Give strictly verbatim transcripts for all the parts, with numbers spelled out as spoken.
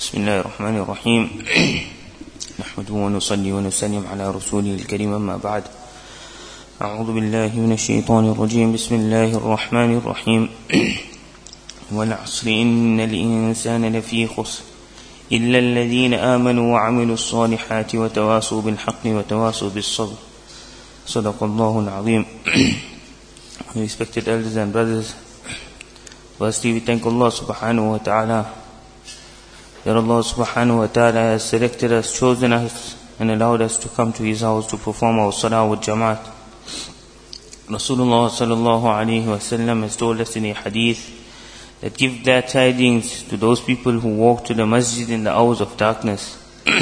بسم الله الرحمن الرحيم نحمده ونصلي ونسلم على رسوله الكريم أما بعد أعوذ بالله من الشيطان الرجيم بسم الله الرحمن الرحيم والعصر إن الإنسان لفي خسر إلا الذين آمنوا وعملوا الصالحات وتواصوا بالحق وتواصوا بالصبر صدق الله العظيم. Respected elders and brothers, firstly we thank Allah subhanahu wa ta'ala that Allah subhanahu wa ta'ala has selected us, chosen us and allowed us to come to His house to perform our salah with jamaat. Rasulullah sallallahu alayhi wa sallam has told us in a hadith that give their tidings to those people who walk to the masjid in the hours of darkness.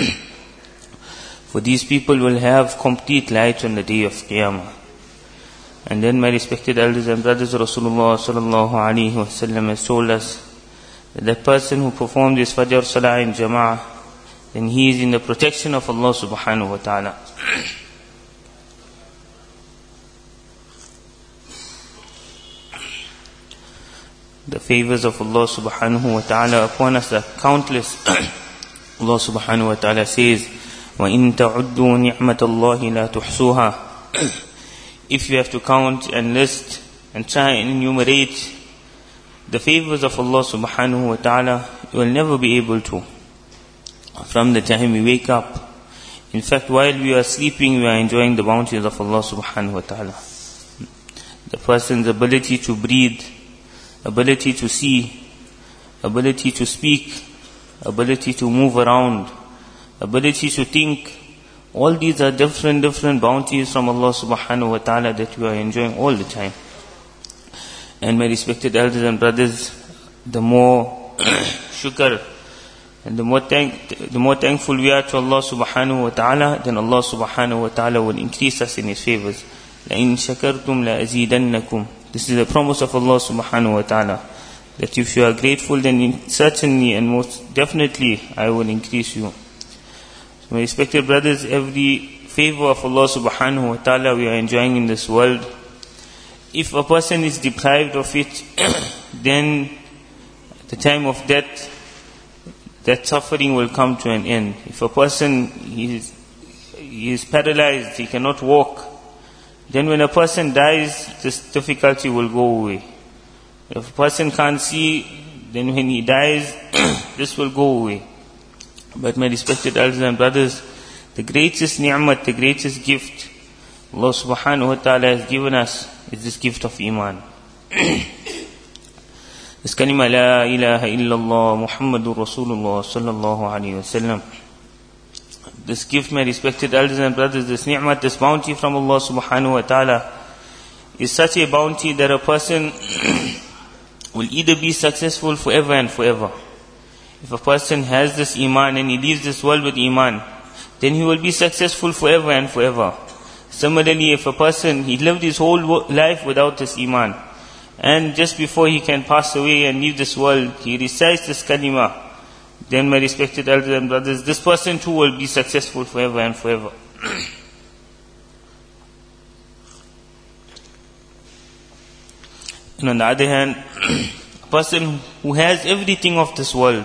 For these people will have complete light on the day of Qiyamah. And then my respected elders and brothers, Rasulullah sallallahu alayhi wa sallam has told us that that person who performs this Fajr Salah in Jama'ah, then he is in the protection of Allah subhanahu wa ta'ala. The favors of Allah subhanahu wa ta'ala upon us are countless. Allah subhanahu wa ta'ala says, وَإِن تَعُدُّوا نِعْمَةَ اللَّهِ لَا تُحْصُوهَا. If you have to count and list and try and enumerate the favors of Allah subhanahu wa ta'ala, you will never be able to. From the time we wake up, in fact while we are sleeping, we are enjoying the bounties of Allah subhanahu wa ta'ala. The person's ability to breathe, ability to see, ability to speak, ability to move around, ability to think, all these are different, different bounties from Allah subhanahu wa ta'ala that we are enjoying all the time. And my respected elders and brothers, the more shukr and the more thank, the more thankful we are to Allah subhanahu wa ta'ala, then Allah subhanahu wa ta'ala will increase us in His favors. لَإِن شَكَرْتُمْ لَأَزِيدَنَّكُمْ. This is the promise of Allah subhanahu wa ta'ala, that if you are grateful, then certainly and most definitely I will increase you. So my respected brothers, every favor of Allah subhanahu wa ta'ala we are enjoying in this world, if a person is deprived of it, then at the time of death, that suffering will come to an end. If a person is, he is paralyzed, he cannot walk, then when a person dies, this difficulty will go away. If a person can't see, then when he dies, this will go away. But my respected elders and brothers, the greatest ni'mat, the greatest gift Allah subhanahu wa ta'ala has given us is this gift of Iman. This kalima la ilaha illallah Muhammadur Rasulullah sallallahu alayhi wa sallam. This gift, my respected elders and brothers, this ni'mat, this bounty from Allah subhanahu wa ta'ala is such a bounty that a person will either be successful forever and forever. If a person has this Iman and he leaves this world with Iman, then he will be successful forever and forever. Similarly, if a person, he lived his whole life without this Iman, and just before he can pass away and leave this world, he recites this kalima, then my respected elders and brothers, this person too will be successful forever and forever. And on the other hand, a person who has everything of this world,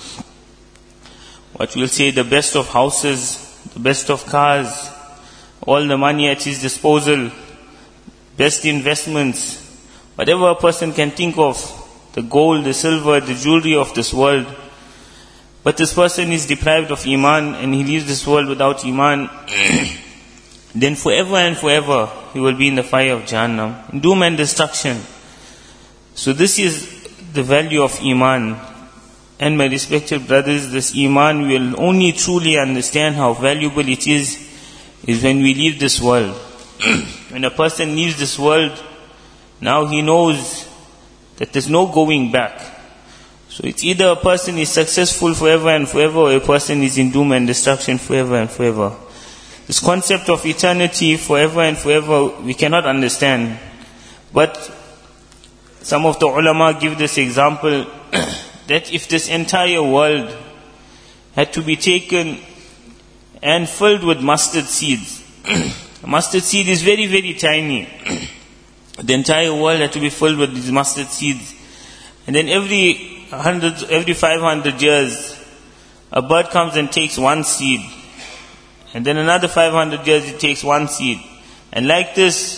what we'll say, the best of houses, the best of cars, all the money at his disposal, best investments, whatever a person can think of, the gold, the silver, the jewelry of this world, but this person is deprived of Iman and he leaves this world without Iman, then forever and forever he will be in the fire of Jahannam, in doom and destruction. So this is the value of Iman. And my respected brothers, this Iman we will only truly understand how valuable it is, is when we leave this world. When a person leaves this world, now he knows that there's no going back. So it's either a person is successful forever and forever, or a person is in doom and destruction forever and forever. This concept of eternity forever and forever, we cannot understand. But some of the ulama give this example, that if this entire world had to be taken and filled with mustard seeds, mustard seed is very, very tiny. The entire world had to be filled with these mustard seeds. And then every hundred, every five hundred years, a bird comes and takes one seed. And then another five hundred years it takes one seed. And like this,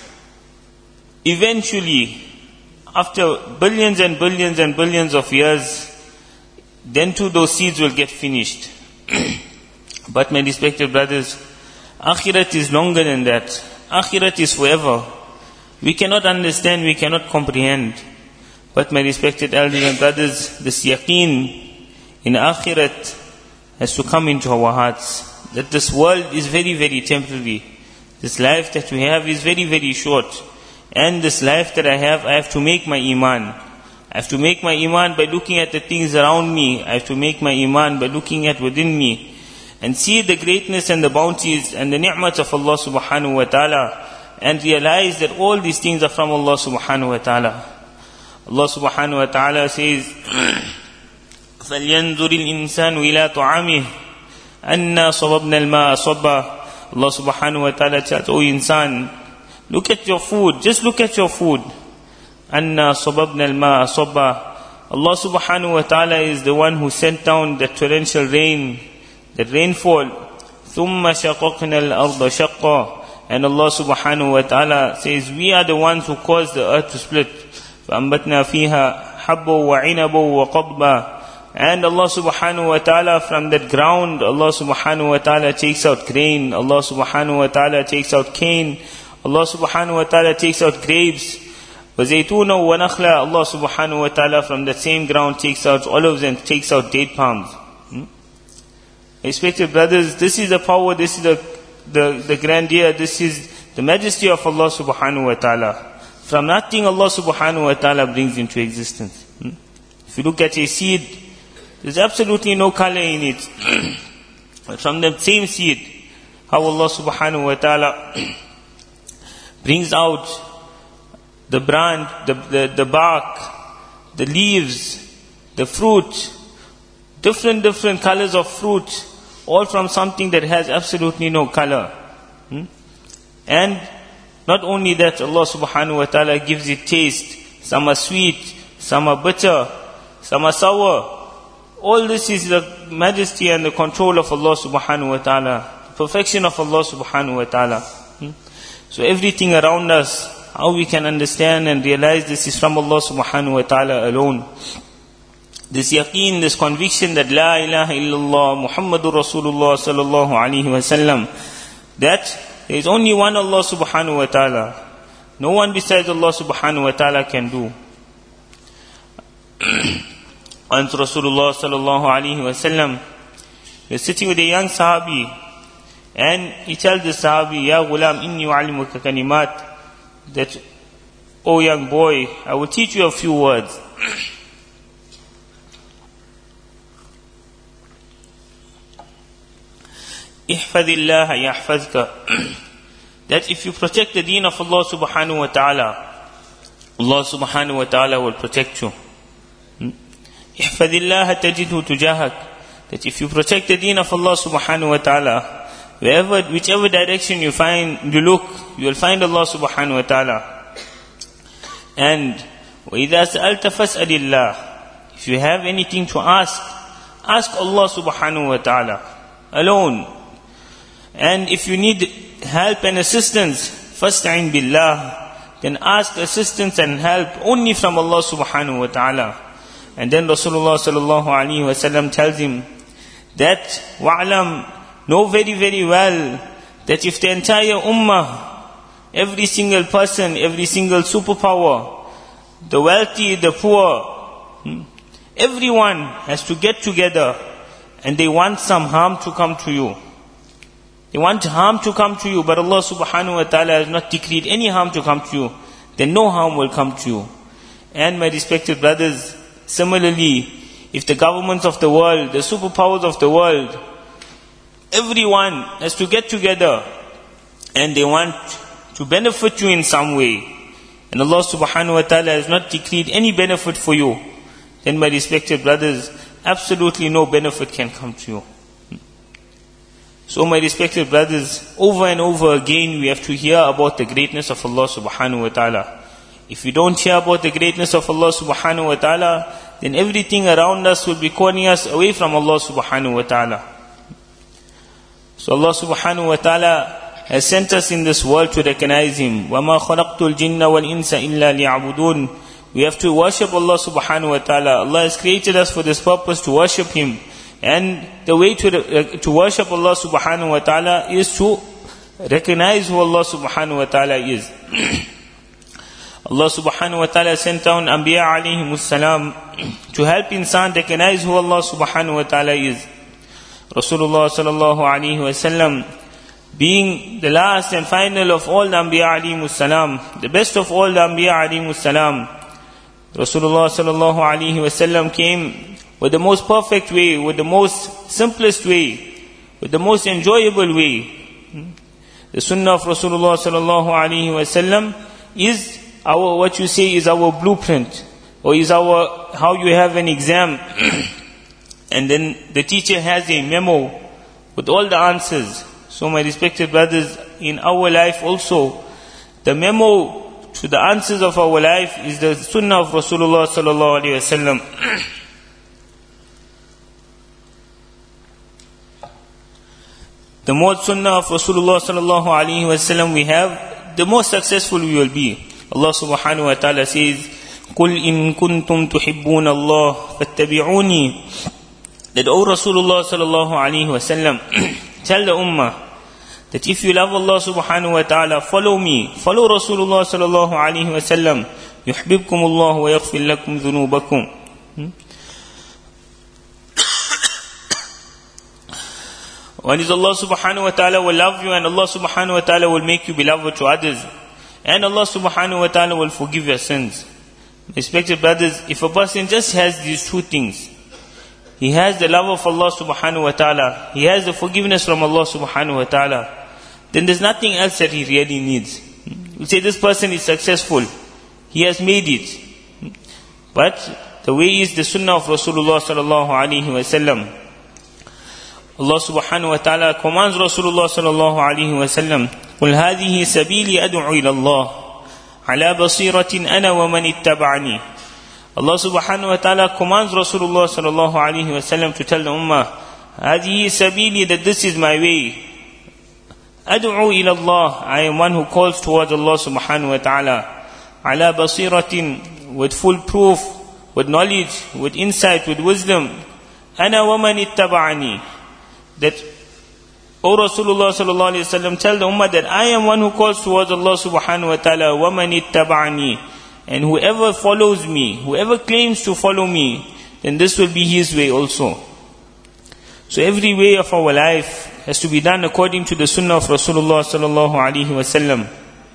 eventually, after billions and billions and billions of years, then too those seeds will get finished. But my respected brothers, Akhirat is longer than that. Akhirat is forever. We cannot understand, we cannot comprehend. But my respected elders and brothers, this yaqeen in Akhirat has to come into our hearts. That this world is very, very temporary. This life that we have is very, very short. And this life that I have, I have to make my iman. I have to make my iman by looking at the things around me. I have to make my iman by looking at within me. And see the greatness and the bounties and the ni'mat of Allah subhanahu wa ta'ala. And realize that all these things are from Allah subhanahu wa ta'ala. Allah subhanahu wa ta'ala says, فَلْيَنْظُرِ الْإِنسَانُ إِلَىٰ طَعَامِهِ أَنَّا صَبَبْنَا الْمَاءَ صَبًّا. Allah subhanahu wa ta'ala tells, O insan, look at your food, just look at your food. أَنَّا صَبَبْنَا الْمَاءَ صَبًّا. Allah subhanahu wa ta'ala is the one who sent down the torrential rain, the rainfall. ثُمَّ شَقَقْنَا الْأَرْضَ شَقًّا. And Allah subhanahu wa ta'ala says, we are the ones who caused the earth to split. فَأَنْبَتْنَا فِيهَا حَبًّا وَعِنَبًا وَقَضْبًا. And Allah subhanahu wa ta'ala, from that ground, Allah subhanahu wa ta'ala takes out grain. Allah subhanahu wa ta'ala takes out cane. Allah subhanahu wa ta'ala takes out grapes. وَزَيْتُونًا وَنَخْلًا. Allah subhanahu wa ta'ala from that same ground takes out olives and takes out date palms. Hmm? Respected brothers, this is the power, this is the, the, the grandeur, this is the majesty of Allah subhanahu wa ta'ala. From nothing Allah subhanahu wa ta'ala brings into existence. Hmm? If you look at a seed, there's absolutely no color in it. But from the same seed, how Allah subhanahu wa ta'ala brings out the branch, the, the, the bark, the leaves, the fruit, different, different colors of fruit, all from something that has absolutely no color. Hmm? And not only that, Allah subhanahu wa ta'ala gives it taste. Some are sweet, some are bitter, some are sour. All this is the majesty and the control of Allah subhanahu wa ta'ala. Perfection of Allah subhanahu wa ta'ala. Hmm? So everything around us, how we can understand and realize this is from Allah subhanahu wa ta'ala alone. This yaqeen, this conviction that La ilaha illallah Muhammadur Rasulullah sallallahu alayhi wa sallam, that there is only one Allah subhanahu wa ta'ala. No one besides Allah subhanahu wa ta'ala can do. And Rasulullah sallallahu alayhi wa sallam was sitting with a young sahabi, and he tells the sahabi, Ya ghulam inni u'allimuka kalimat, that, oh young boy, I will teach you a few words. Ihfadillah yahfazka. That if you protect the deen of Allah subhanahu wa ta'ala, Allah subhanahu wa ta'ala will protect you. Ihfadillah tajidhu tujahak. That if you protect the deen of Allah subhanahu wa ta'ala, wherever, whichever direction you find, you look, you will find Allah subhanahu wa ta'ala. And وَإِذَا سَأَلْتَ فَاسْأَلِ اللَّهِ. If you have anything to ask, ask Allah subhanahu wa ta'ala alone. And if you need help and assistance, فَاسْتَعِنْ بِاللَّهِ. Then ask assistance and help only from Allah subhanahu wa ta'ala. And then Rasulullah sallallahu alaihi wasallam tells him that wa'alam, know very very well that if the entire ummah, every single person, every single superpower, the wealthy, the poor, everyone has to get together and they want some harm to come to you. They want harm to come to you, but Allah subhanahu wa ta'ala has not decreed any harm to come to you. Then no harm will come to you. And my respected brothers, similarly, if the governments of the world, the superpowers of the world, everyone has to get together and they want to benefit you in some way, and Allah subhanahu wa ta'ala has not decreed any benefit for you, then my respected brothers, absolutely no benefit can come to you. So my respected brothers, over and over again we have to hear about the greatness of Allah subhanahu wa ta'ala. If we don't hear about the greatness of Allah subhanahu wa ta'ala, then everything around us will be calling us away from Allah subhanahu wa ta'ala. So Allah subhanahu wa ta'ala has sent us in this world to recognize Him. وَمَا خَلَقْتُ الْجِنَّ وَالْإِنسَ إِلَّا لِيَعْبُدُونَ. We have to worship Allah subhanahu wa ta'ala. Allah has created us for this purpose, to worship Him. And the way to, uh, to worship Allah subhanahu wa ta'ala is to recognize who Allah subhanahu wa ta'ala is. Allah subhanahu wa ta'ala sent down Anbiya alayhimus salam to help insan recognize who Allah subhanahu wa ta'ala is. Rasulullah sallallahu alayhi wa sallam, being the last and final of all the Anbiya alayhimus salam, the best of all the Anbiya alayhimus salam, Rasulullah sallallahu alayhi wa sallam came with the most perfect way, with the most simplest way, with the most enjoyable way. The sunnah of Rasulullah sallallahu alayhi wa sallam is our, what you say is our blueprint, or is our, how you have an exam, and then the teacher has a memo with all the answers. So my respected brothers, in our life also, the memo to the answers of our life is the sunnah of Rasulullah sallallahu alayhi wa sallam. The more sunnah of Rasulullah sallallahu alayhi wa sallam we have, the more successful we will be. Allah subhanahu wa ta'ala says, قُلْ إِن كُنْتُمْ تُحِبُّونَ اللَّهِ فَاتَّبِعُونِي. That, O Rasulullah sallallahu alayhi wa sallam, tell the ummah that if you love Allah subhanahu wa ta'ala, follow me, follow Rasulullah sallallahu alayhi wa sallam. يُحْبِبْكُمُ اللَّهُ وَيَغْفِرْ لَكُمْ ذُنُوبَكُمْ. One is Allah subhanahu wa ta'ala will love you, and Allah subhanahu wa ta'ala will make you beloved to others. And Allah subhanahu wa ta'ala will forgive your sins. Respected brothers, if a person just has these two things, he has the love of Allah subhanahu wa ta'ala, he has the forgiveness from Allah subhanahu wa ta'ala, then there's nothing else that he really needs. We say this person is successful, he has made it. But the way is the sunnah of Rasulullah sallallahu alayhi wa sallam. Allah subhanahu wa ta'ala commands Rasulullah sallallahu alayhi wa sallam, قُلْ هَذِهِ سَبِيلِي أَدْعُو إِلَى اللَّهِ عَلَى بَصِيرَةٍ أَنَا وَمَنِ اتَّبَعَنِي. Allah subhanahu wa ta'ala commands Rasulullah sallallahu alayhi wa sallam to tell the ummah, هَذِهِ سَبِيلِي, that this is my way. أَدْعُو إِلَى اللَّهِ, I am one who calls towards Allah subhanahu wa ta'ala. عَلَى بَصِيرَةٍ, with full proof, with knowledge, with insight, with wisdom. أَنَا وَمَنِ اتَّبَعَنِي. That, O Rasulullah sallallahu alayhi wa sallam, tell the ummah that I am one who calls towards Allah subhanahu wa ta'ala, وَمَنِ اتَّبَعَنِي. And whoever follows me, whoever claims to follow me, then this will be his way also. So every way of our life has to be done according to the sunnah of Rasulullah sallallahu alayhi wa sallam.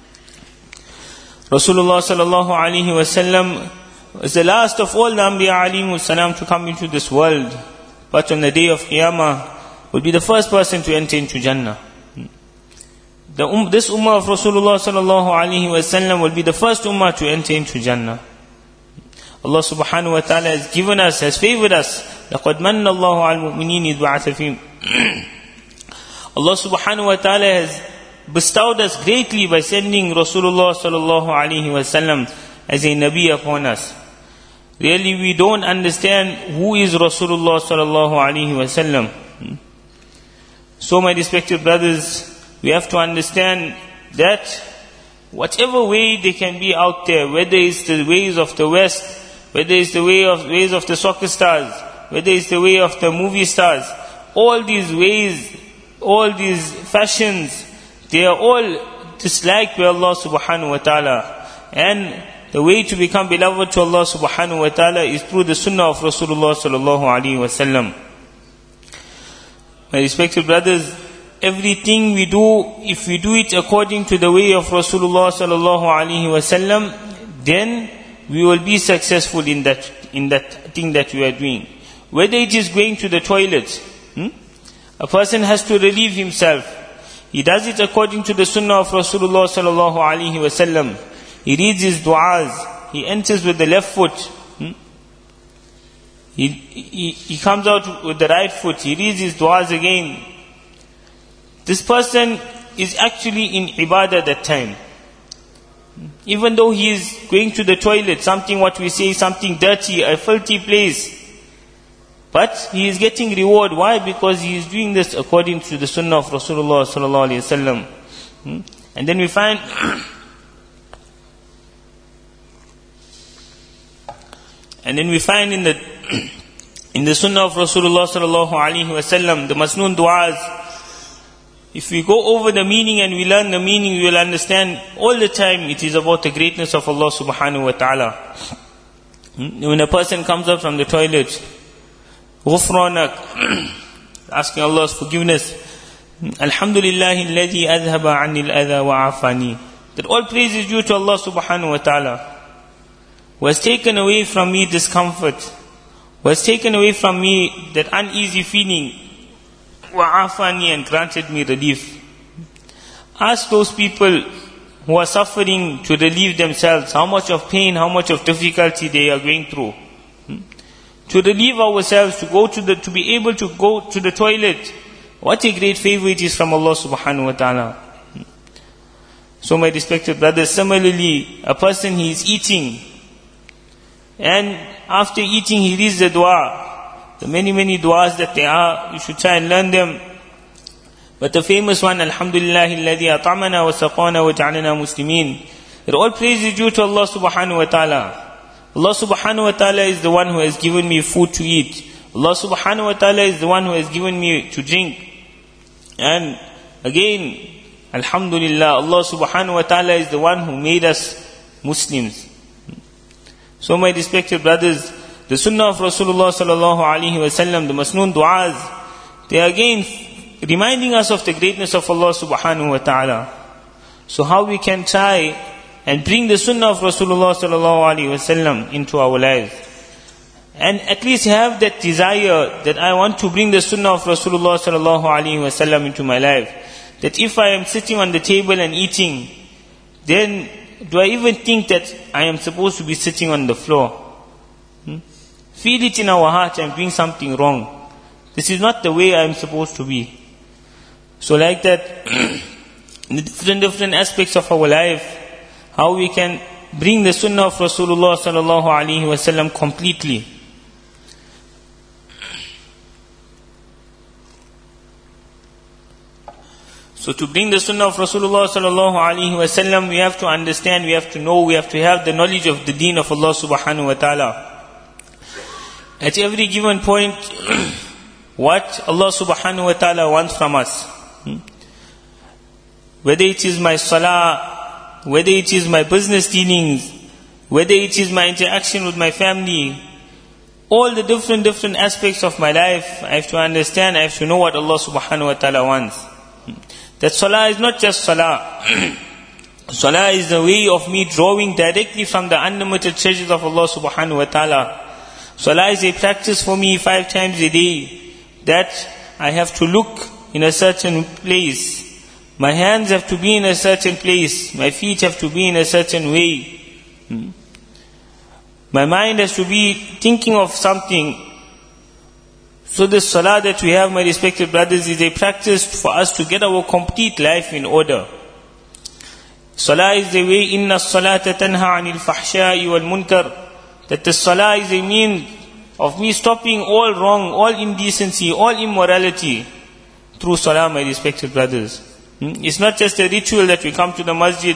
Rasulullah sallallahu alayhi wa sallam was the last of all the Anbiya alayhi salam to come into this world. But on the day of Qiyamah, will be the first person to enter into Jannah. The um, this ummah of Rasulullah sallallahu alayhi wa sallam will be the first ummah to enter into Jannah. Allah subhanahu wa ta'ala has given us, has favored us. لَقَدْ مَنَّ اللَّهُ عَلَى الْمُؤْمِنِينَ إِذْ بَعَثَ فِيهِمْ. Allah subhanahu wa ta'ala has bestowed us greatly by sending Rasulullah sallallahu alayhi wa sallam as a Nabi upon us. Really, we don't understand who is Rasulullah sallallahu alayhi wa sallam. So my respected brothers, we have to understand that whatever way they can be out there, whether it's the ways of the West, whether it's the way of ways of the soccer stars, whether it's the way of the movie stars, all these ways, all these fashions, they are all disliked by Allah subhanahu wa ta'ala. And the way to become beloved to Allah subhanahu wa ta'ala is through the sunnah of Rasulullah sallallahu alayhi wa sallam. My respected brothers, everything we do, if we do it according to the way of Rasulullah sallallahu alaihi wasallam, then we will be successful in that in that thing that we are doing. Whether it is going to the toilet, hmm? a person has to relieve himself. He does it according to the sunnah of Rasulullah sallallahu alaihi wasallam. He reads his du'as. He enters with the left foot. Hmm? He, he, he comes out with the right foot. He reads his du'as again. This person is actually in ibadah that time. Even though he is going to the toilet, something what we say, something dirty, a filthy place. But he is getting reward. Why? Because he is doing this according to the sunnah of Rasulullah sallallahu alaihi wasallam. And then we find, and then we find in the in the sunnah of Rasulullah sallallahu alaihi wasallam, the masnoon du'as. If we go over the meaning and we learn the meaning, we will understand all the time it is about the greatness of Allah subhanahu wa ta'ala. When a person comes up from the toilet, ghufranak, asking Allah's forgiveness, alhamdulillahi alladhi adhaba anil adha wa afani, that all praise is due to Allah subhanahu wa ta'ala, who has taken away from me discomfort, who has taken away from me that uneasy feeling, wa afani, and granted me relief. Ask those people who are suffering to relieve themselves, how much of pain, how much of difficulty they are going through. To relieve ourselves, to go to the, to be able to go to the toilet. What a great favor it is from Allah subhanahu wa ta'ala. So my respected brothers, similarly, a person, he is eating, and after eating he reads the dua. The many, many du'as that there are, you should try and learn them. But the famous one, Alhamdulillahi alladhi at'amana wa saqana wa ja'alana muslimin. That all praise is due to Allah subhanahu wa ta'ala. Allah subhanahu wa ta'ala is the one who has given me food to eat. Allah subhanahu wa ta'ala is the one who has given me to drink. And again, Alhamdulillah, Allah subhanahu wa ta'ala is the one who made us Muslims. So my respected brothers, the sunnah of Rasulullah sallallahu alaihi wasallam, the masnoon du'as, they are again reminding us of the greatness of Allah subhanahu wa ta'ala. So how we can try and bring the sunnah of Rasulullah sallallahu alaihi wasallam into our lives, and at least have that desire that I want to bring the sunnah of Rasulullah sallallahu alaihi wasallam into my life. That if I am sitting on the table and eating, then do I even think that I am supposed to be sitting on the floor? Hmm? Feel it in our heart, I'm doing something wrong. This is not the way I am supposed to be. So like that, in the different different aspects of our life, how we can bring the sunnah of Rasulullah sallallahu alaihi wasallam completely. So to bring the sunnah of Rasulullah sallallahu alaihi wasallam, we have to understand, we have to know, we have to have the knowledge of the deen of Allah subhanahu wa ta'ala. At every given point, what Allah subhanahu wa ta'ala wants from us. Whether it is my salah, whether it is my business dealings, whether it is my interaction with my family, all the different different aspects of my life, I have to understand, I have to know what Allah subhanahu wa ta'ala wants. That salah is not just salah. Salah is the way of me drawing directly from the unlimited treasures of Allah subhanahu wa ta'ala. Salah is a practice for me five times a day, that I have to look in a certain place. My hands have to be in a certain place. My feet have to be in a certain way. My mind has to be thinking of something. So this salah that we have, my respected brothers, is a practice for us to get our complete life in order. Salah is the way, inna as-salata tanha anil fahsha'i wal munkar. That the salah is a means of me stopping all wrong, all indecency, all immorality through salah, my respected brothers. It's not just a ritual that we come to the masjid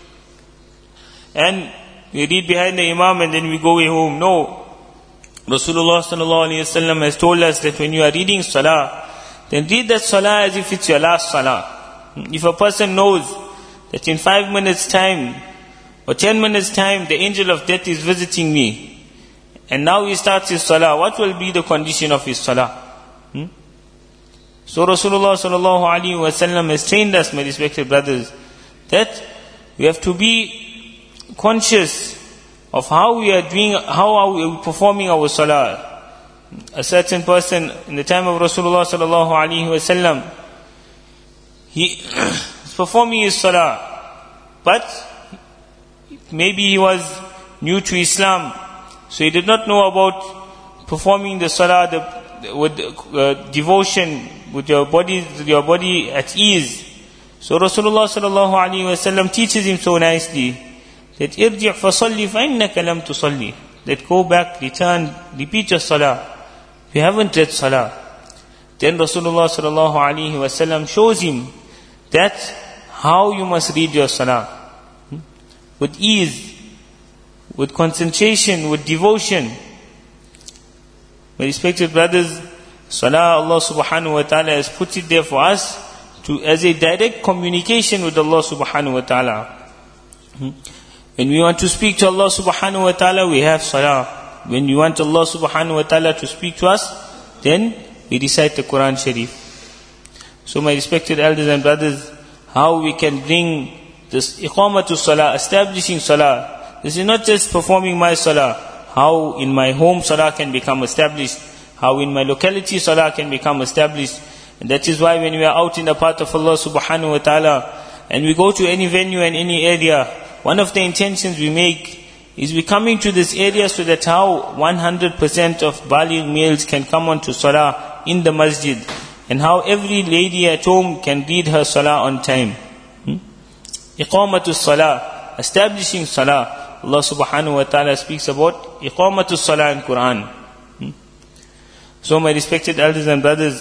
and we read behind the imam and then we go away home. No. Rasulullah sallallahu alaihi wasallam has told us that when you are reading salah, then read that salah as if it's your last salah. If a person knows that in five minutes time or ten minutes time the angel of death is visiting me, and now he starts his salah, what will be the condition of his salah? Hmm? So Rasulullah sallallahu alaihi wasallam has trained us, my respected brothers, that we have to be conscious of how we are doing, how are we performing our salah. A certain person in the time of Rasulullah sallallahu alaihi wasallam, he is performing his salah, but maybe he was new to Islam, so he did not know about performing the salah the, with uh, devotion, with your body, with your body at ease. So Rasulullah sallallahu alaihi wasallam teaches him so nicely that irji' fasalli fa innaka lam tusalli, that go back, return, repeat your salah. You haven't read salah. Then Rasulullah sallallahu alaihi wasallam shows him that how you must read your salah. With ease, with concentration, with devotion. My respected brothers, salah, Allah subhanahu wa ta'ala has put it there for us to as a direct communication with Allah subhanahu wa ta'ala. When we want to speak to Allah subhanahu wa ta'ala, we have salah. When we want Allah subhanahu wa ta'ala to speak to us, then we recite the Quran Sharif. So my respected elders and brothers, how we can bring this iqamatul salah, establishing salah. This is not just performing my salah. How in my home salah can become established. How in my locality salah can become established. And that is why when we are out in the path of Allah subhanahu wa ta'ala, and we go to any venue and any area, one of the intentions we make is we coming to this area so that how one hundred percent of baligh males can come on to salah in the masjid, and how every lady at home can read her salah on time. Hmm? Iqamatul salah, establishing salah. Allah subhanahu wa ta'ala speaks about iqamatul salah in Quran. Hmm? So my respected elders and brothers,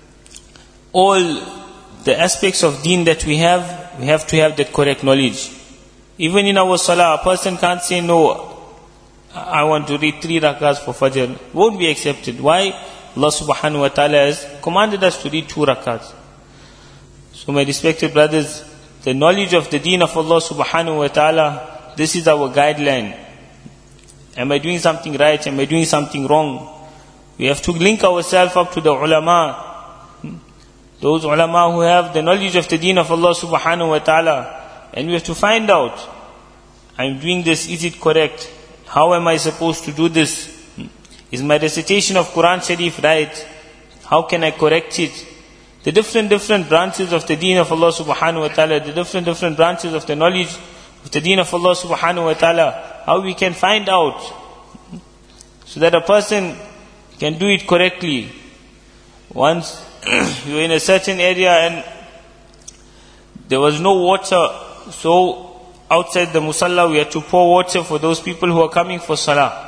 all the aspects of deen that we have, we have to have that correct knowledge. Even in our salah, a person can't say, no, I want to read three rakats for Fajr. Won't be accepted. Why? Allah subhanahu wa ta'ala has commanded us to read two rakats. So my respected brothers, the knowledge of the deen of Allah subhanahu wa ta'ala, this is our guideline. Am I doing something right? Am I doing something wrong? We have to link ourselves up to the ulama. Those ulama who have the knowledge of the deen of Allah subhanahu wa ta'ala. And we have to find out, I'm doing this, is it correct? How am I supposed to do this? Is my recitation of Quran Sharif right? How can I correct it? The different, different branches of the deen of Allah subhanahu wa ta'ala, the different, different branches of the knowledge of the deen of Allah subhanahu wa ta'ala, how we can find out, so that a person can do it correctly. Once, we were in a certain area and there was no water, so outside the musalla we had to pour water for those people who are coming for salah.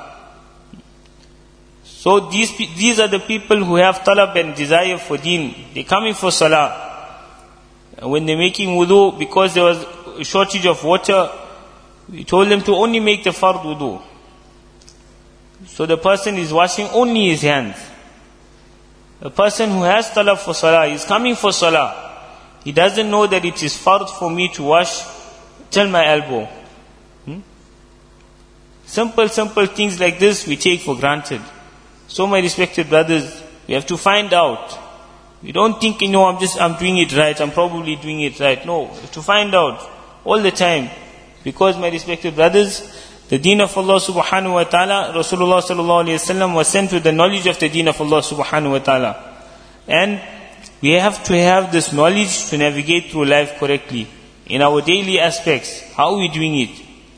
So these these are the people who have talab and desire for deen. They're coming for salah. And when they're making wudu, because there was a shortage of water, we told them to only make the fard wudu. So the person is washing only his hands. A person who has talab for salah is coming for salah. He doesn't know that it is fard for me to wash till my elbow. Hmm? Simple, simple things like this we take for granted. So my respected brothers, we have to find out. We don't think, you know, I'm just, I'm doing it right, I'm probably doing it right. No, we have to find out all the time. Because my respected brothers, the deen of Allah subhanahu wa ta'ala, Rasulullah sallallahu alayhi wa sallam was sent with the knowledge of the deen of Allah subhanahu wa ta'ala. And we have to have this knowledge to navigate through life correctly. In our daily aspects, how are we doing it?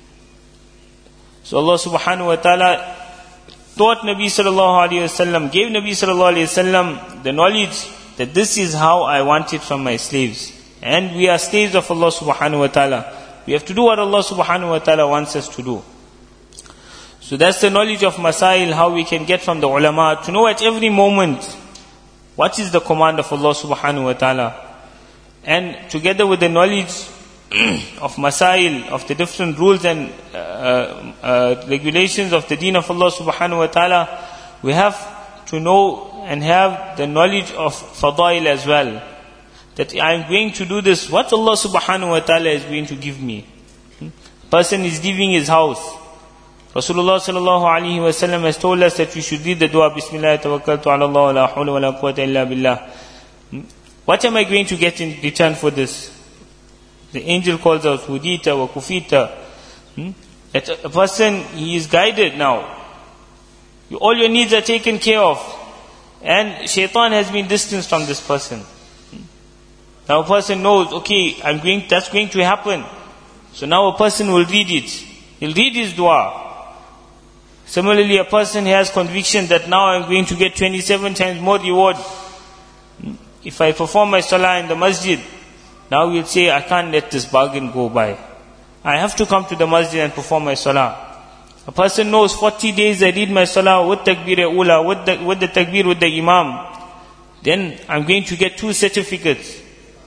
So Allah subhanahu wa ta'ala taught Nabi sallallahu alayhi wa sallam, gave Nabi sallallahu alayhi wa sallam the knowledge that this is how I want it from my slaves. And we are slaves of Allah subhanahu wa ta'ala. We have to do what Allah subhanahu wa ta'ala wants us to do. So that's the knowledge of masail, how we can get from the ulama, to know at every moment what is the command of Allah subhanahu wa ta'ala. And together with the knowledge of masail, of the different rules and uh, uh, regulations of the deen of Allah subhanahu wa ta'ala, we have to know and have the knowledge of fadail as well. That I am going to do this, what Allah subhanahu wa ta'ala is going to give me. A person is leaving his house. Rasulullah sallallahu alayhi wa sallam has told us that we should read the dua, Bismillah tawakkaltu ala Allah wa la hawla wa la quwwata illa billah. What am I going to get in return for this? The angel calls out, Hudita wa kufita. That a person, he is guided now. All your needs are taken care of. And shaitan has been distanced from this person. Now a person knows, okay, I'm going, that's going to happen. So now a person will read it. He'll read his dua. Similarly, a person has conviction that now I'm going to get twenty-seven times more reward if I perform my salah in the masjid. Now he'll say, I can't let this bargain go by. I have to come to the masjid and perform my salah. A person knows forty days I read my salah with takbir-e-ula, with the, with the takbir with the imam, then I'm going to get two certificates.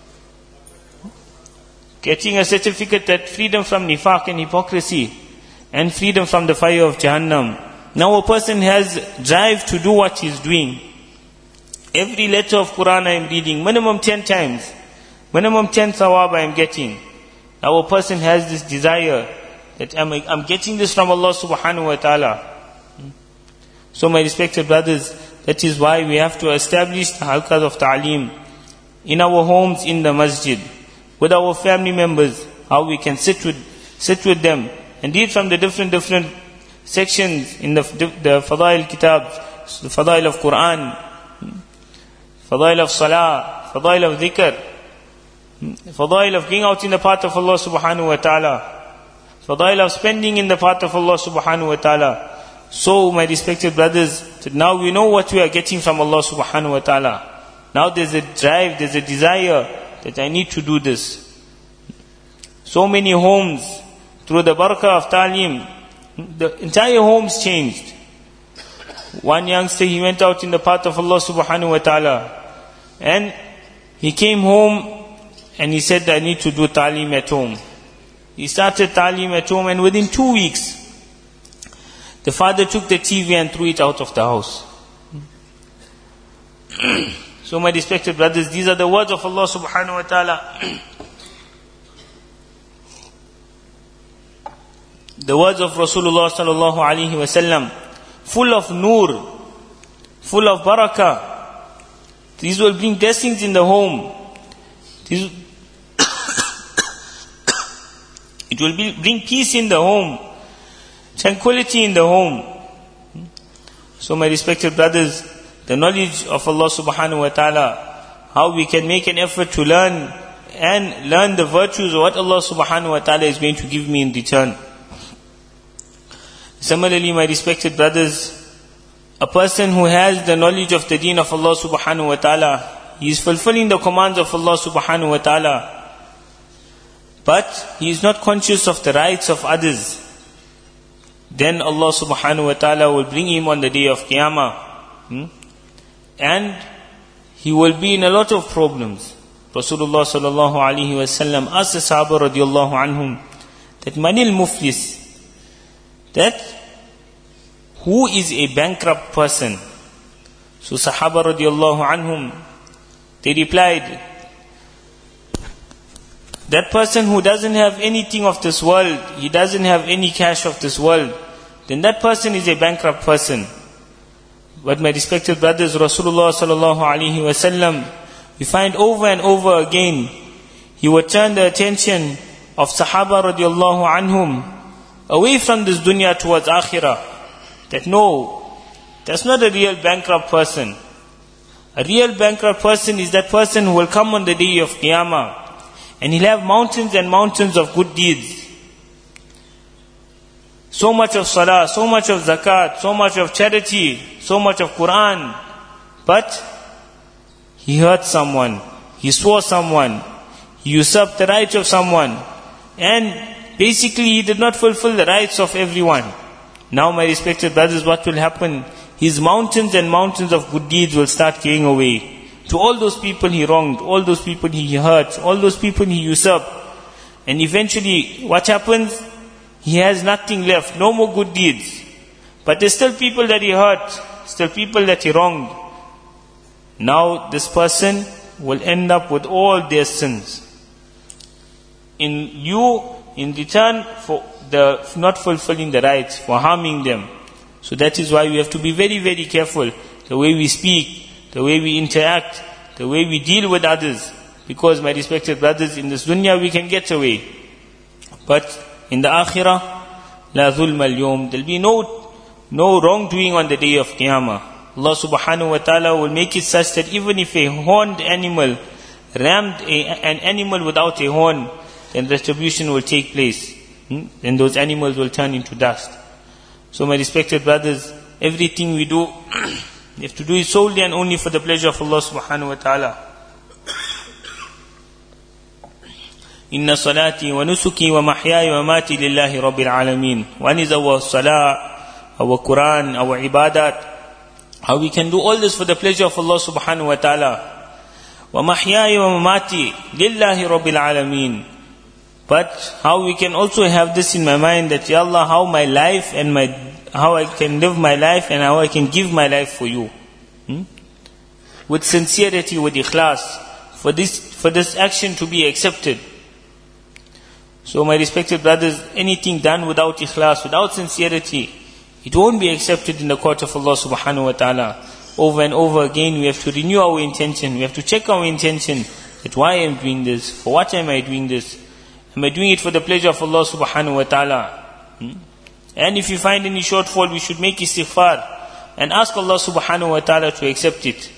Getting a certificate that freedom from nifaq and hypocrisy, and freedom from the fire of Jahannam. Now a person has drive to do what he's doing. Every letter of Quran I am reading, minimum ten times. Minimum ten thawab I am getting. Now a person has this desire that I'm, I'm getting this from Allah subhanahu wa ta'ala. So my respected brothers, that is why we have to establish the halqas of ta'aleem in our homes, in the masjid, with our family members, how we can sit with, sit with them and read from the different, different sections in the, the Fadail Kitabs, the Fadail of Quran, Fadail of Salah, Fadail of Dhikr, Fadail of going out in the path of Allah subhanahu wa ta'ala, Fadail of spending in the path of Allah subhanahu wa ta'ala. So my respected brothers, that now we know what we are getting from Allah subhanahu wa ta'ala. Now there's a drive, there's a desire that I need to do this. So many homes, through the barakah of ta'aleem, the entire homes changed. One youngster, he went out in the path of Allah subhanahu wa ta'ala, and he came home and he said, I need to do ta'aleem at home. He started ta'aleem at home, and within two weeks, the father took the T V and threw it out of the house. So my respected brothers, these are the words of Allah subhanahu wa ta'ala. The words of Rasulullah sallallahu alaihi wasallam, full of nur, full of barakah. These will bring blessings in the home. These it will be, bring peace in the home, tranquility in the home. So my respected brothers, the knowledge of Allah subhanahu wa ta'ala, how we can make an effort to learn and learn the virtues of what Allah subhanahu wa ta'ala is going to give me in return. Similarly, my respected brothers, a person who has the knowledge of the deen of Allah subhanahu wa ta'ala, he is fulfilling the commands of Allah subhanahu wa ta'ala, but he is not conscious of the rights of others. Then Allah subhanahu wa ta'ala will bring him on the day of Qiyamah. Hmm? And he will be in a lot of problems. Rasulullah sallallahu alaihi wasallam asked the Sahaba radiallahu anhum that manil muflis, that who is a bankrupt person? So Sahaba radiallahu anhum, they replied, that person who doesn't have anything of this world, he doesn't have any cash of this world, then that person is a bankrupt person. But my respected brothers, Rasulullah sallallahu alaihi wasallam, we find over and over again, he would turn the attention of Sahaba radiallahu anhum away from this dunya towards akhirah. That no, that's not a real bankrupt person. A real bankrupt person is that person who will come on the day of Qiyamah, and he'll have mountains and mountains of good deeds. So much of salah, so much of zakat, so much of charity, so much of Quran. But he hurt someone, he swore someone, he usurped the rights of someone, and basically he did not fulfill the rights of everyone. Now my respected brothers, what will happen? His mountains and mountains of good deeds will start going away. To all those people he wronged, all those people he hurt, all those people he usurped. And eventually, what happens? He has nothing left, no more good deeds. But there's still people that he hurt, still people that he wronged. Now this person will end up with all their sins. In you, in return for the not fulfilling the rights, for harming them. So that is why we have to be very, very careful the way we speak, the way we interact, the way we deal with others. Because my respected brothers, in this dunya we can get away. But in the akhirah, la dhulma al-yawm, there will be no, no wrongdoing on the day of Qiyamah. Allah subhanahu wa ta'ala will make it such that even if a horned animal rammed a, an animal without a horn, then retribution will take place. Hmm? Then those animals will turn into dust. So my respected brothers, everything we do, we have to do it solely and only for the pleasure of Allah subhanahu wa ta'ala. Inna salati wa nusuki wa mahyaya wa mamati lillahi rabbil alameen. One is our salah, our Quran, our ibadat. How we can do all this for the pleasure of Allah subhanahu wa ta'ala. Wa mahyaya wa mamati lillahi rabbil alameen. But how we can also have this in my mind that, Ya Allah, how my life and my, how I can live my life and how I can give my life for you. Hmm? With sincerity, with ikhlas, for this, for this action to be accepted. So my respected brothers, anything done without ikhlas, without sincerity, it won't be accepted in the court of Allah subhanahu wa ta'ala. Over and over again, we have to renew our intention. We have to check our intention. That why I am doing this? For what am I doing this? Am I doing it for the pleasure of Allah subhanahu wa ta'ala? Hmm? And if you find any shortfall, we should make istighfar and ask Allah subhanahu wa ta'ala to accept it.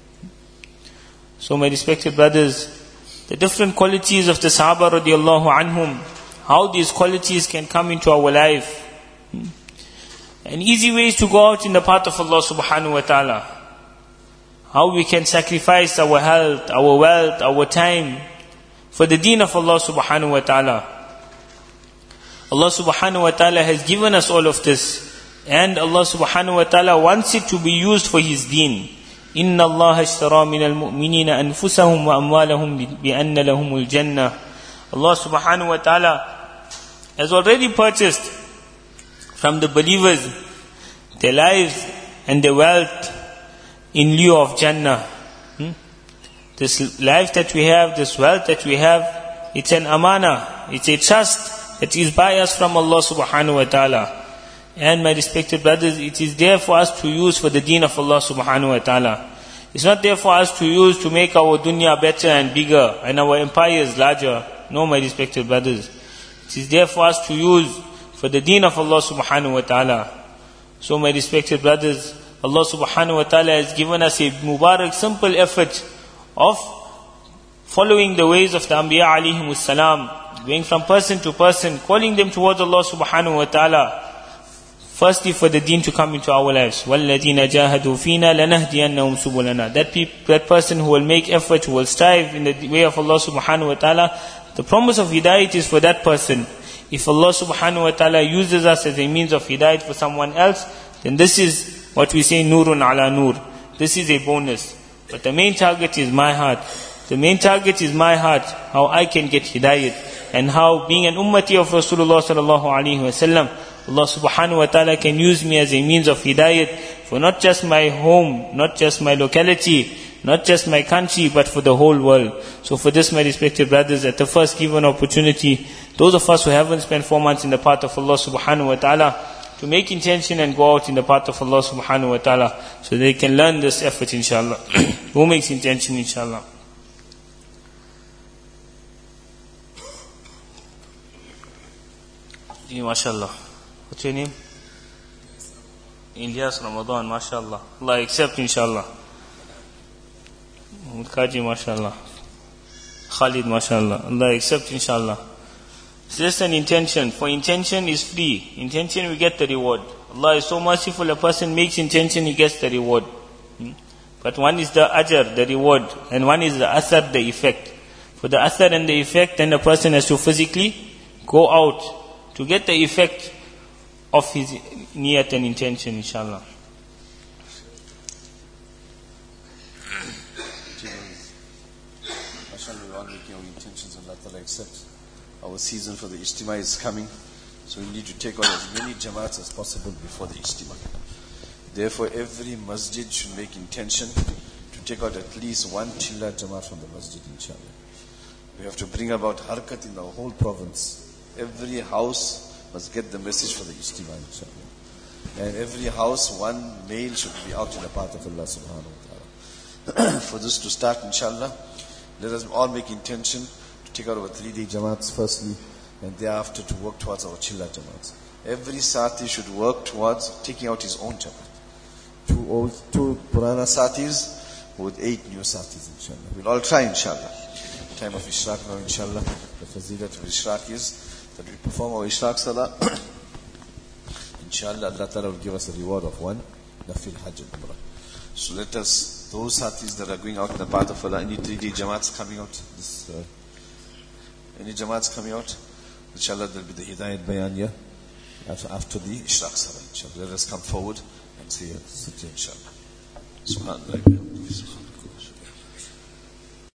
So my respected brothers, the different qualities of the Sahaba radiallahu anhum, how these qualities can come into our life. And easy ways to go out in the path of Allah subhanahu wa ta'ala. How we can sacrifice our health, our wealth, our time for the deen of Allah subhanahu wa ta'ala. Allah subhanahu wa ta'ala has given us all of this. And Allah subhanahu wa ta'ala wants it to be used for His deen. إن الله اشترى من المؤمنين أنفسهم وأموالهم بأن لهم الجنة. Allah subhanahu wa ta'ala has already purchased from the believers their lives and their wealth in lieu of Jannah. Hmm? This life that we have, this wealth that we have, it's an amana, it's a trust that is by us from Allah subhanahu wa ta'ala. And my respected brothers, it is there for us to use for the deen of Allah subhanahu wa ta'ala. It's not there for us to use to make our dunya better and bigger and our empires larger. No, my respected brothers. It is there for us to use for the deen of Allah subhanahu wa ta'ala. So my respected brothers, Allah subhanahu wa ta'ala has given us a mubarak, simple effort of following the ways of the Anbiya alayhimus salam, going from person to person, calling them towards Allah subhanahu wa ta'ala. Firstly, for the deen to come into our lives. وَالَّذِينَ جَاهَدُوا فِينَا لَنَهْدِيَنَّهُمْ سُبُلَنَا. That people, that person who will make effort, who will strive in the way of Allah subhanahu wa ta'ala, the promise of hidayat is for that person. If Allah subhanahu wa ta'ala uses us as a means of hidayat for someone else, then this is what we say, nurun ala nur. This is a bonus. But the main target is my heart. The main target is my heart, how I can get hidayat. And how, being an ummati of Rasulullah sallallahu alayhi wa sallam, Allah subhanahu wa ta'ala can use me as a means of hidayat for not just my home, not just my locality, not just my country, but for the whole world. So for this, my respected brothers, at the first given opportunity, those of us who haven't spent four months in the path of Allah subhanahu wa ta'ala, to make intention and go out in the path of Allah subhanahu wa ta'ala, so they can learn this effort inshallah. Who makes intention inshallah? MashaAllah. What's your name? Ilyas Ramadan, mashallah. Allah accept, inshallah. Kaji, mashallah. Khalid, mashallah. Allah accept, inshallah. It's just an intention. For intention is free. Intention, we get the reward. Allah is so merciful, a person makes intention, he gets the reward. Hmm? But one is the ajr, the reward, and one is the athar, the effect. For the athar and the effect, then the person has to physically go out to get the effect of his niyat and intention, inshallah. MashaAllah, we are making our intentions, Allah Ta'ala accept. Our season for the Ijtima is coming, so we need to take out as many jamaats as possible before the Ijtima. Therefore, every masjid should make intention to take out at least one chilla jamaat from the masjid, inshallah. We have to bring about harakat in the whole province. Every house must get the message for the Ijtima, inshallah. And every house, one male should be out in the path of Allah subhanahu wa ta'ala. For this to start, inshallah, let us all make intention to take out our three-day jamaats firstly, and thereafter to work towards our chilla jamaats. Every sati should work towards taking out his own jamaat. Two, old, two Purana satis with eight new satis, inshallah. We'll all try, inshallah. Time of Ishraq now, inshallah. The fazilat of Ishraq is that we perform our Ishraq salah. Inshallah, Allah Ta'ala will give us a reward of one Nafil Hajj and Umrah. So let us, those satis that are going out in the path of Allah, any three-day jamaats coming out this uh, Any Jamaats coming out? Inshallah, there will be the Hidayat Bayan here after, after the Ishraq Salah. Inshallah, let us come forward and say, sit here, inshallah. Subhanallah.